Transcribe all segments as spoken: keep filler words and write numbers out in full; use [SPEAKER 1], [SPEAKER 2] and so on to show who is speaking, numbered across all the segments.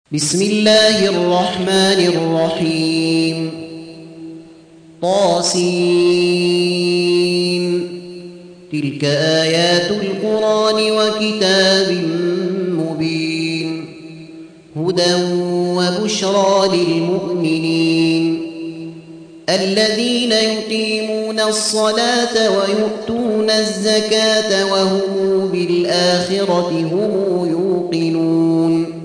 [SPEAKER 1] بسم الله الرحمن الرحيم طاسين تلك آيات القرآن وكتاب مبين هدى وبشرى للمؤمنين الذين يقيمون الصلاة ويؤتون الزكاة وهم بالآخرة هم يوقنون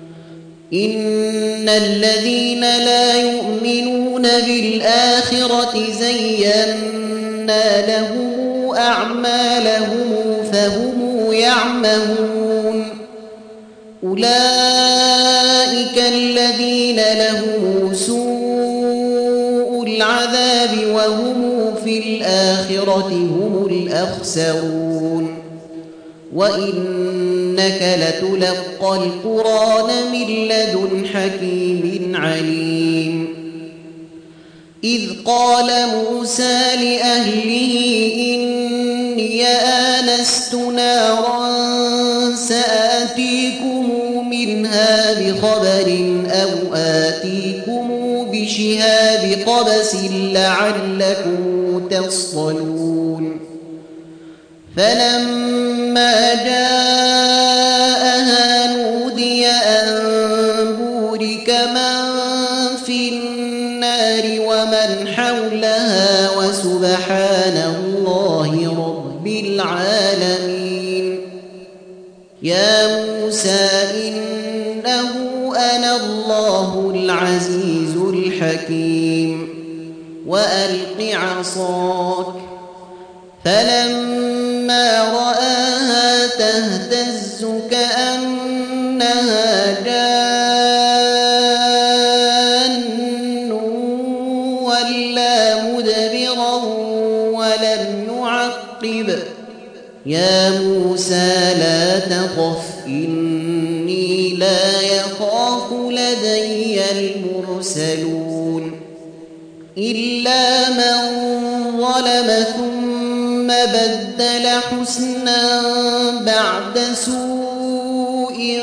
[SPEAKER 1] إن الذين لا يؤمنون بالآخرة زينا لهم أعمالهم فهم يعمهون أولئك الذين لهم سوء العذاب وهم في الآخرة هم الأخسرون وإنك لتلقى القرآن من لدن حكيم عليم إذ قال موسى لأهله إني آنست نارا سآتيكم منها بخبر أو آتيكم بشهاب قبس لعلكم تصطلون فلما جاءها نودي أن بورك من في النار ومن حولها وسبحان الله رب العالمين يا موسى إنه أنا الله العزيز الحكيم وألق عصاك فلما رآها تهتز كأنها جان ولا مدبرا ولم يعقب يا موسى لا تخف إني لا يخاف لدي المرسلون إلا من ظلم ثم بدل حسنا بعد سوء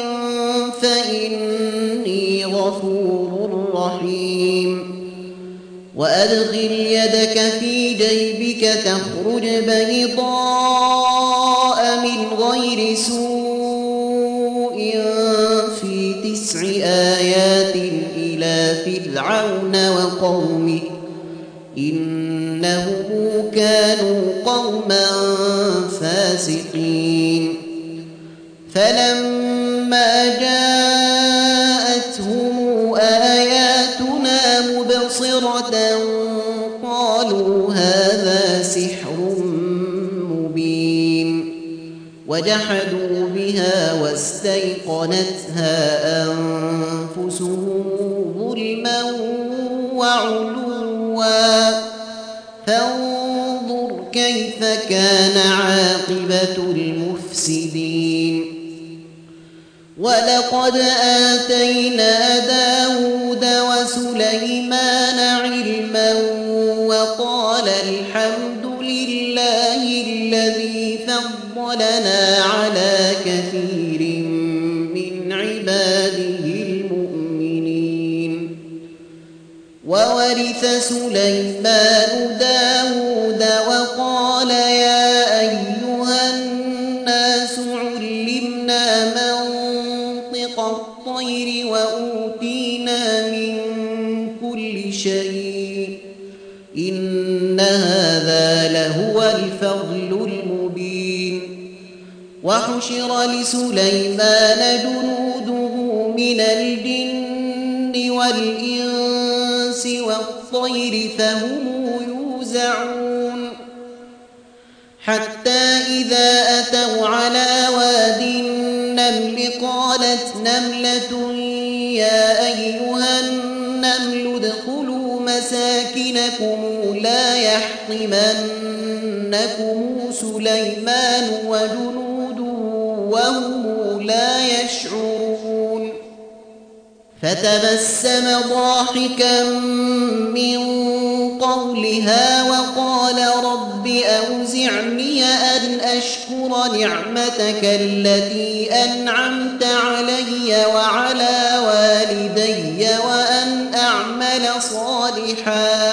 [SPEAKER 1] فإني غفور رحيم وأدخل يدك في جيبك تخرج بيضاء من غير سوء في تسع آيات إلى فرعون وقومه إنهم كانوا قوما فاسقين فلما جاءتهم آياتنا مبصرة قالوا هذا سحر مبين وجحدوا بها واستيقنتها أنفسهم ظلما وعلوا فانظر كيف كان عاقبة المفسدين ولقد آتينا داود وسليمان علما وقال الحمد لله الذي فضلنا على كثير من عباده المؤمنين وورث سليمان داود وقال يا أيها الناس علمنا منطق الطير وأوتينا من كل شيء إن هذا لهو الفضل المبين وحشر لسليمان جنوده من الجن والإنس والطير فهم يوزعون حتى إذا أتوا على واد النمل قالت نملة يا أيها النمل ادخلوا مساكنكم لا يحطمنكم سليمان وجنوده وهم لا يشعرون فتبسم ضاحكا من قولها وقال رب أوزعني أن أشكر نعمتك التي أنعمت علي وعلى والدي وأن أعمل صالحا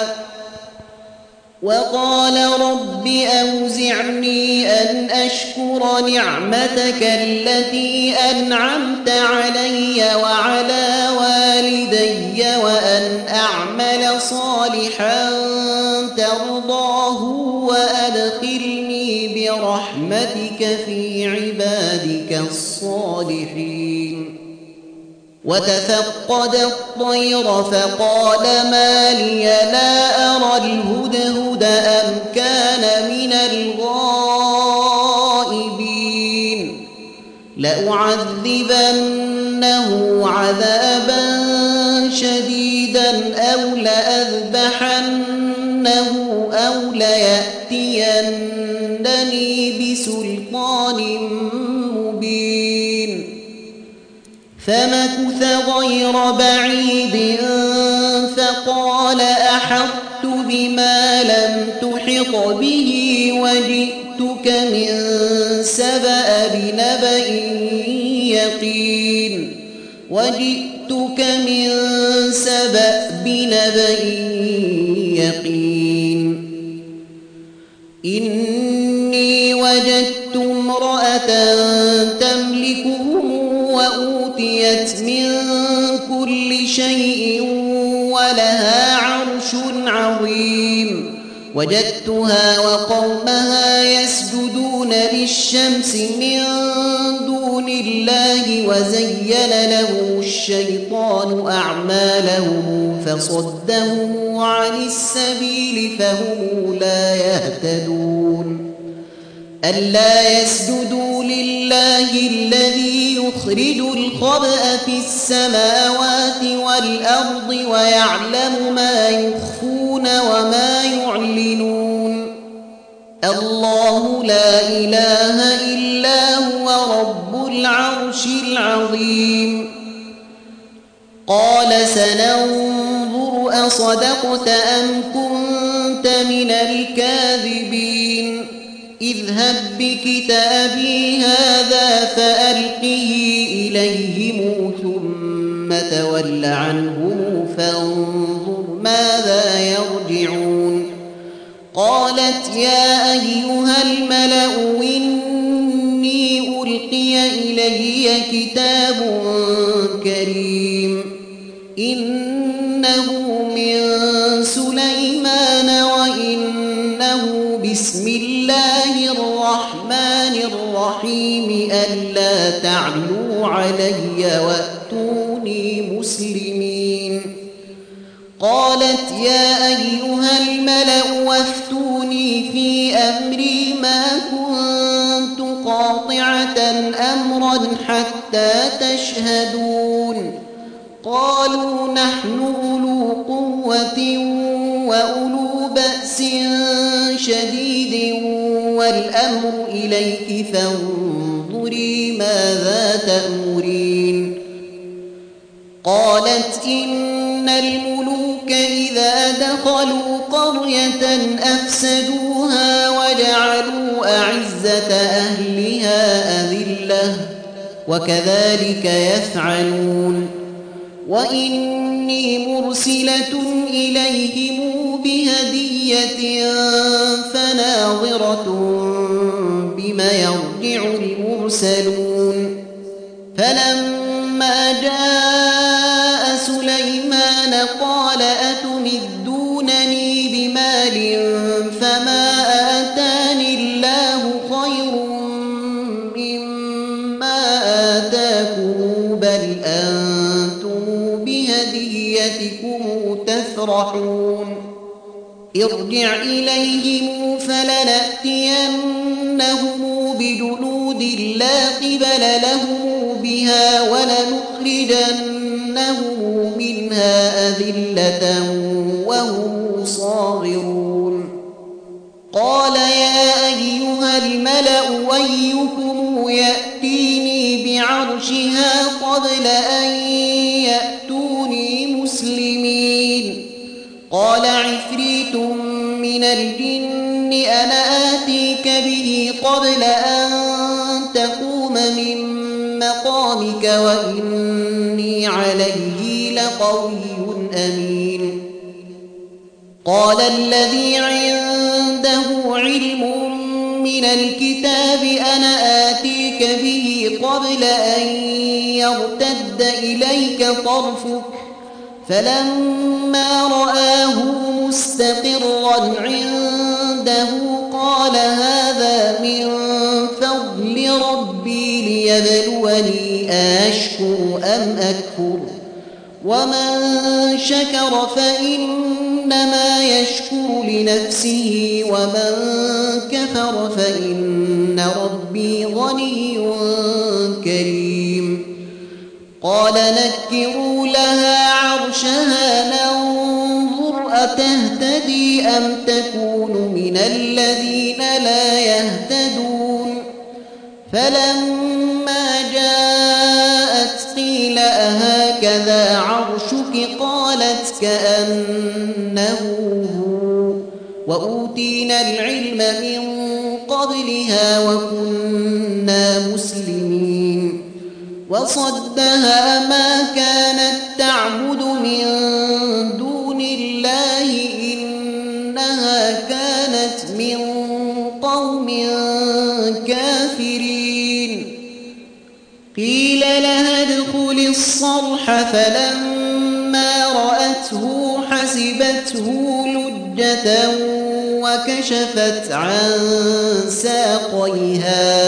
[SPEAKER 1] وقال رب أوزعني أن أشكر نعمتك التي أنعمت علي وعلى والدي وأن أعمل صالحا ترضاه وأدخلني برحمتك في عبادك الصالحين وتفقد الطير فقال ما لي لا أرى الهدهد أم كان من الغائبين لأعذبنه عذابا شديدا أو لأذبحنه أو ليأتينني بسلطان مبين فمكث غير بعيد فقال أحطت بما لم تحط به وجئتك من سبأ بنبأ يقين وجئتك من سبأ بنبأ يقين إني وجدت امرأة تملكهم وأوتيت من كل شيء ولها عرش عظيم وجدتها وقومها يسجدون للشمس من دون الله وزين له الشيطان أعمالهم فصدهم عن السبيل فهم لا يهتدون ألا يسجدوا لله الذي يخرج الخبأ في السماوات والأرض ويعلم ما يخفون وما يعلنون الله لا إله إلا هو رب العرش العظيم قال سننظر أصدقت أم كنت من الكاذبين اذهب بكتابي هذا فألقه إليهم ثم تول عنهم فانظر ماذا يرجعون قالت يا أيها الملأ إني ألقي إلي كتاب كريم إنه من سليمان وإنه بسم الله الرحمن الرحيم ألا تعلوا علي وأتوني مسلمين قالت يا أيها الملأ وافتوني في أمري ما كنت قاطعة أمرا حتى تشهدون قالوا نحن أولو قوة وأولو بأس شديد والأمر إليك فانظري ماذا تأمرين قالت إن الملوك إذا دخلوا قرية أفسدوها وجعلوا أعزة أهلها أذلة وكذلك يفعلون وإني مرسلة إليهم بهدية فناظرة بما يرجع المرسلون فلما جاء سليمان قال أتمدونني بمال فما آتاني الله خير مما آتاكم بل أنتم بهديتكم تفرحون ارجع إليهم فلنأتينهم بجنود لا قبل لهم بها ولنخرجنهم منها أذلة وهم صاغرون قال يا أيها الملأ أيكم يأتيني بعرشها قبل أن يأتوني مسلمين قال عفريت من الجن أنا آتيك به قبل أن كرامك وإني عليه لقوي أمين. قال الذي عنده علم من الكتاب أنا آتيك به قبل أن يرتد إليك طرفك فلما رآه مستقرا عنده قال هذا من فضل ربي ليبلوني أشكر أم أكفر ومن شكر فإنما يشكر لنفسه ومن كفر فإن ربي غني كريم. قال نكروا لها عرشها ننظر أتهتدي أم تكون من الذين لا يهتدون فلما جاءت قيل أهكذا عرشك قالت كأنه هو وأوتينا العلم من قبلها وكنا مسلمين. وصدها ما كانت تعبد من دون الله إنها كانت من قوم كافرين. قيل لها ادخل الصرح فلما رأته حسبته لجة وكشفت عن ساقيها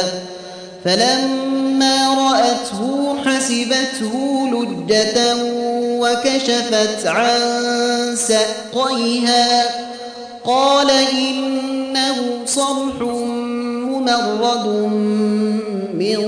[SPEAKER 1] فلما رأته حسبته لجة وكشفت عن ساقيها قال إنه صرح ممرد من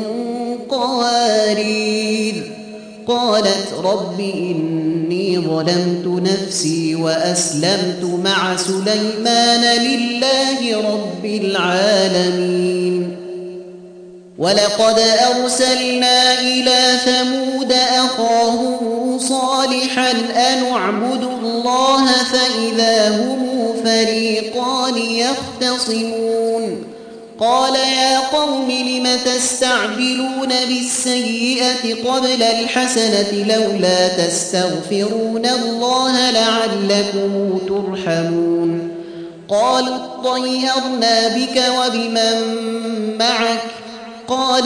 [SPEAKER 1] قوارير. قالت رب إني ظلمت نفسي وأسلمت مع سليمان لله رب العالمين. ولقد أرسلنا إلى ثمود أخاهم صالحا أن اعبدوا الله فإذا هم فريقان يختصمون. قال يا قوم لم تستعجلون بالسيئة قبل الحسنة لولا تستغفرون الله لعلكم ترحمون. قالوا اطيرنا بك وبمن معك قال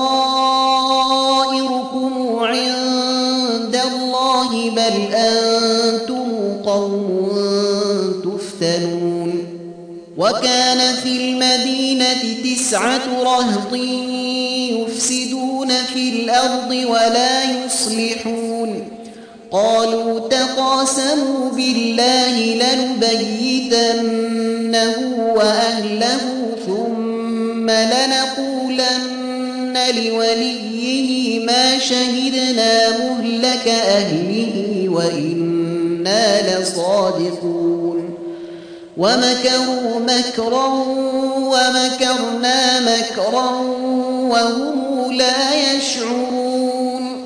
[SPEAKER 1] طائركم عند الله بل أنتم قوم تفتنون. وكان في المدينة تسعة رهط يفسدون في الأرض ولا يصلحون. قالوا تقاسموا بالله لنبيتنه وأهله ثم لنقولن لوليه ما شهدنا مهلك أهله وإنا لصادقون. ومكروا مكرا ومكرنا مكرا وهم لا يشعرون.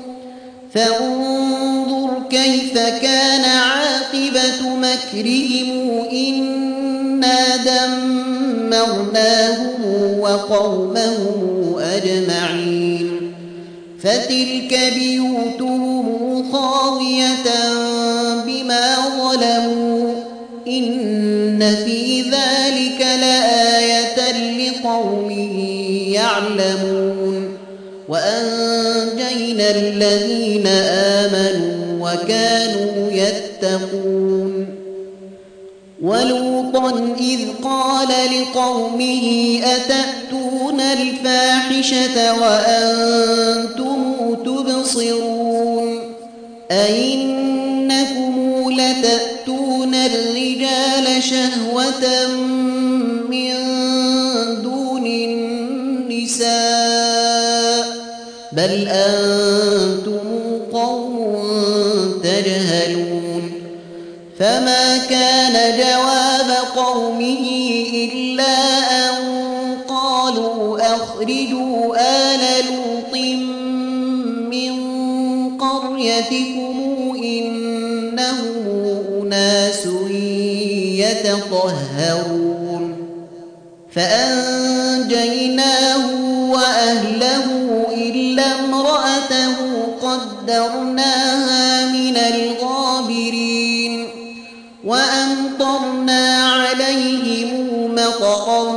[SPEAKER 1] فانظر كيف كان عاقبة مكرهم إنا دمرناهم وقومهم أجمعين. فتلك بيوتهم خاوية بما ظلموا إن في ذلك لآية لقوم يعلمون. وأنجينا الذين آمنوا وكانوا يتقون. ولوطا إذ قال لقومه أتأتون الفاحشة وأنتم تبصرون أئنكم لتأتون الرجال شهوة من دون النساء بل أنتم قوم تجهلون. فما كان جواب قومه إلا أن قالوا أخرجوا آل لوط من قريتكم إنهم أناس يتطهرون. فأنجيناه وأهله إلا امرأته قدرناها من الغابرين وأمطرنا عليهم مطرا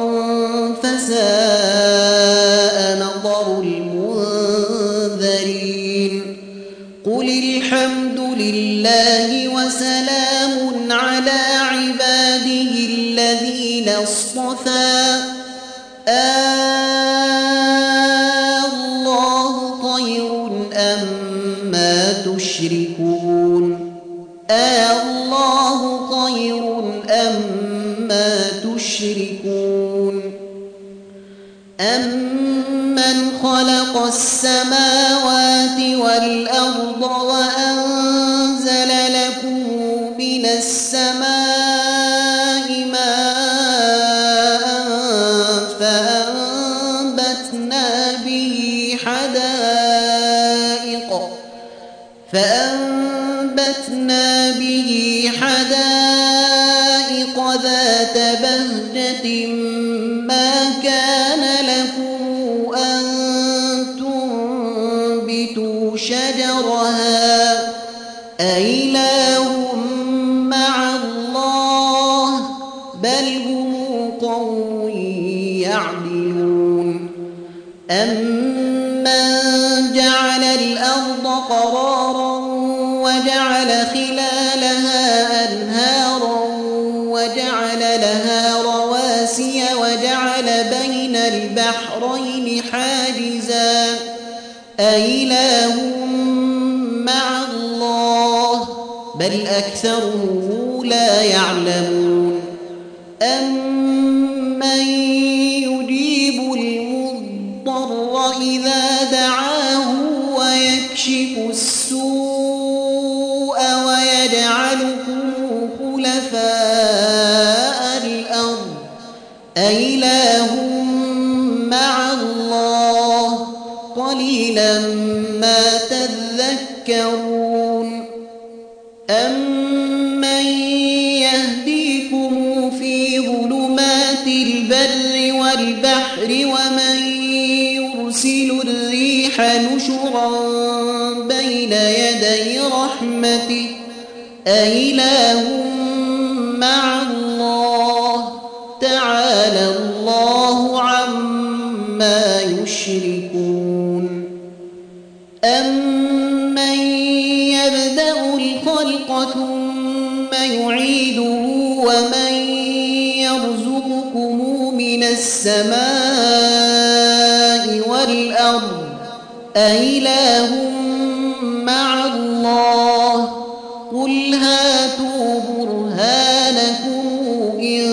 [SPEAKER 1] فساء مطر المنذرين قل الحمد لله وسلام على عباده الذين اصطفى الله خير أما تشركون الله خير أما تشركون أمن خلق السماوات والأرض وأنزل لكم من السماء ماء فأنبتنا به حدائق فأنبتنا به حدائق ذات بهجة ما كان لكم أن تنبتوا شجرها أإله مع الله بل هم قوم يعدلون أمن جعل الأرض قرارا وجعل خلالها أنهارا وجعل لها رواسي وجعل بين البحرين حاجزا أإله مع الله بل أكثرهم لا يعلمون أمن يجيب المضطر إذا دعاه ويكشف السوء ويجعلكم خلفاء الأرض أإله مع الله قليلا ما تذكرون أمن يهديكم في ظلمات البر والبحر ومن يرسل الريح نشرا بين يدي رحمته أإله مع الله تعالى الله عما يشركون أمن يبدأ الخلق ثم يعيده ومن يرزقكم من السماء والأرض أإله مع الله قل هاتوا برهانكم إن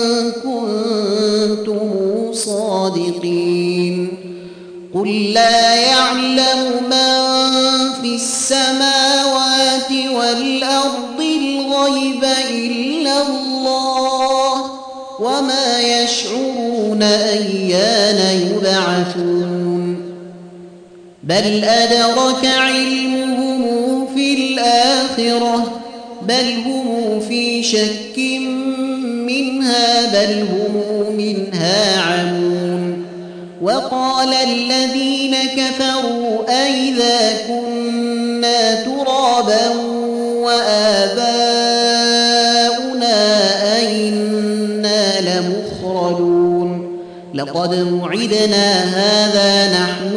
[SPEAKER 1] كنتم صادقين قل لا يعلم من في السماوات والأرض الغيب إلا الله وما يشعرون أيان يبعثون بل أدرك علمهم في الآخرة بل هم في شك منها بل هم منها عمون وقال الذين كفروا أئذا كنا ترابا وآباؤنا أئنا لمخرجون لقد وعدنا هذا نحن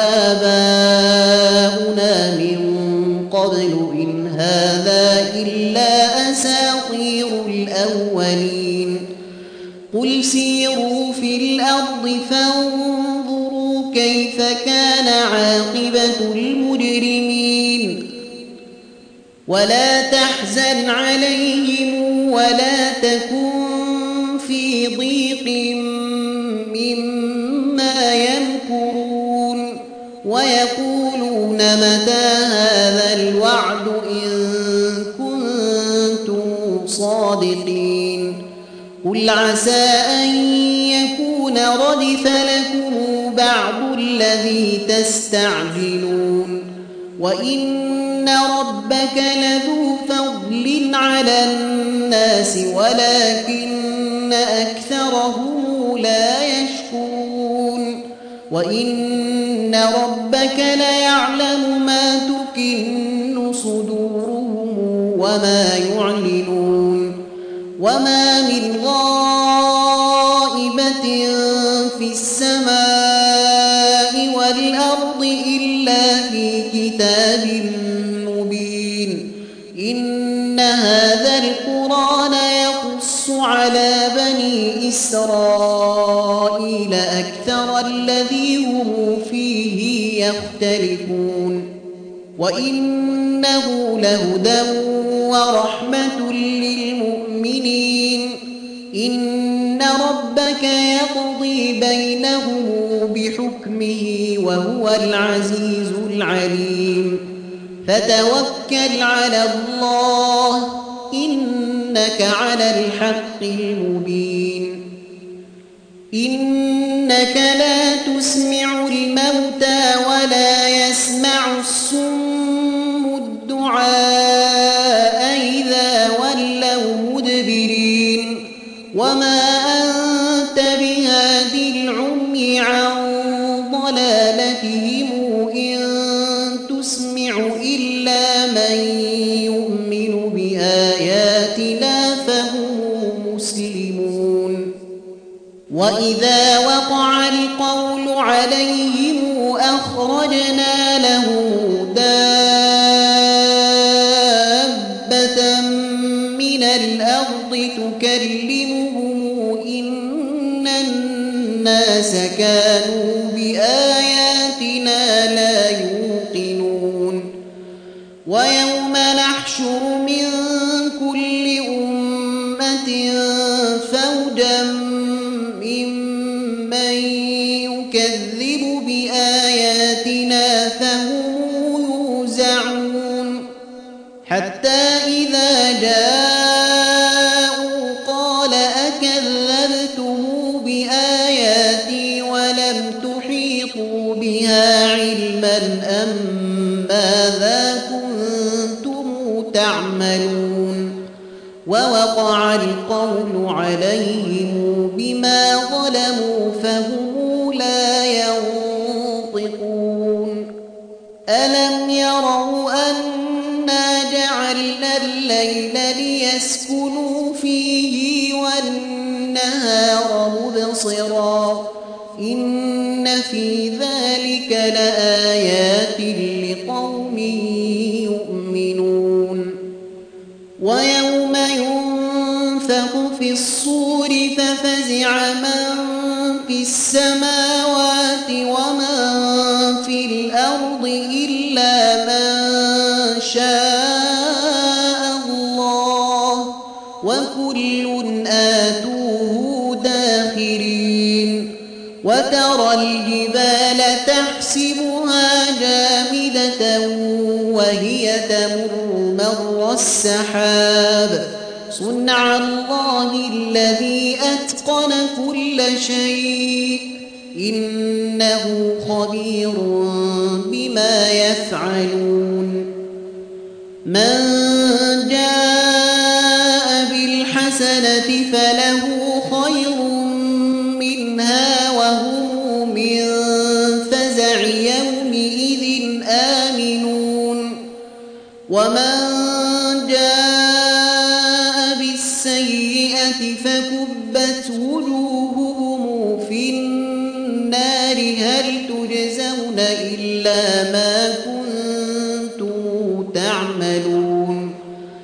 [SPEAKER 1] وآباؤنا من قبل إن هذا إلا أساطير الأولين قل سيروا في الأرض فانظروا كيف كان عاقبة المجرمين ولا تحزن عليهم ولا تكن في ضيق مما يمكرون ويقولون متى هذا الوعد إن كنتم صادقين قل عسى أن يكون ردف لكم بعض الذي تستعجلون وإن ربك لذو فضل على الناس ولكن أكثرهم لا يشكرون وإن وإن ربك ليعلم ما تكن صدورهم وما يعلنون وما من غائبة في السماء والأرض إلا في كتاب مبين إن هذا القرآن يقص على بني إسرائيل أكثر الذي هم فيه يختلفون وإنه لهدى ورحمة للمؤمنين إن ربك يقضي بينهم بحكمه وهو العزيز العليم فتوكل على الله إنك على الحق المبين إنك لا تسمع الموتى ولا يسمع الصم الدعاء إذا ولوا مدبرين وما أنت بهاد العمي عن ضلالتهم إن تسمع إلا من يؤمن بآياتنا فهم مسلمون وإذا وقع القول عليهم أخرجنا لهم دابة من الأرض تكلمهم إن الناس كانوا بآياتنا لا يوقنون ويوم نحشر من كل أمة فوجا ممن يكذب بآياتنا فهم يوزعون حتى إذا جاءوا قال أكذبتم بآياتي ولم تحيطوا بها علما أم ماذا كنتم تعملون ووقع القول عليهم بما ظلموا فهم لا ينطقون ألم يروا أنا جعلنا الليل ليسكنوا فيه والنهار مبصرا إن في ذلك لآيات لقوم يؤمنون ويوم ينفخ في الصور ففزع من في السماوات ومن في الأرض إلا من شاء الله وكل آتوه داخرين وترى الجبال تحسبها جامدة وهي تمر مر السحاب صنع الله الذي أتقن كل شيء إنه خبير بما يفعلون من جاء بالحسنة فله خير منها وهم من فزع يومئذ آمنون ومن جاء بالسيئة فكبت وجوههم في النار هل تجزون إلا ما كنتم تعملون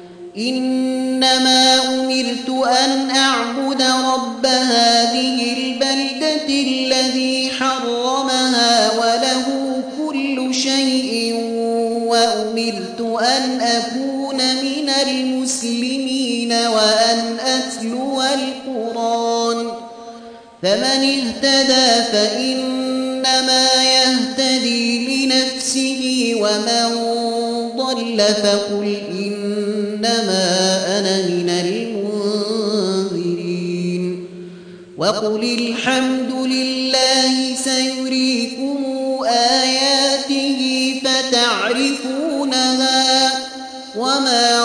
[SPEAKER 1] إنما أمرت أن أعبد رب هذه البلدة الذي حرمها وله كل شيء وأمرت أن أكون من المسلمين وأن أتلو القرآن فمن اهتدى فإنما يهتدي لنفسه ومن ضل فقل إنما أنا من المنذرين وقل الحمد لله سيريكم آياته فتعرفونها وما